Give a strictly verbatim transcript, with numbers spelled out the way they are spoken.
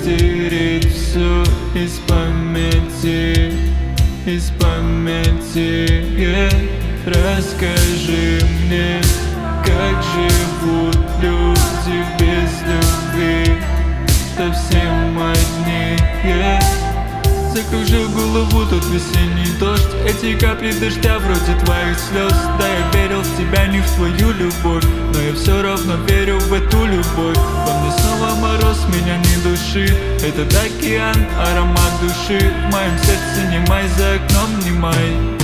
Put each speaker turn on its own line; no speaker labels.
вытереть все из памяти, из памяти, yeah. Расскажи мне, как живут люди без любви, совсем одни, yeah. Закружил голову тот весенний дождь, эти капли дождя вроде твоих слез. Да, я верил в тебя, не в твою любовь, но я все равно верю в эту любовь. Во мне снова мороз, меня не души, этот океан, аромат души. В моем сердце не май, за окном не май.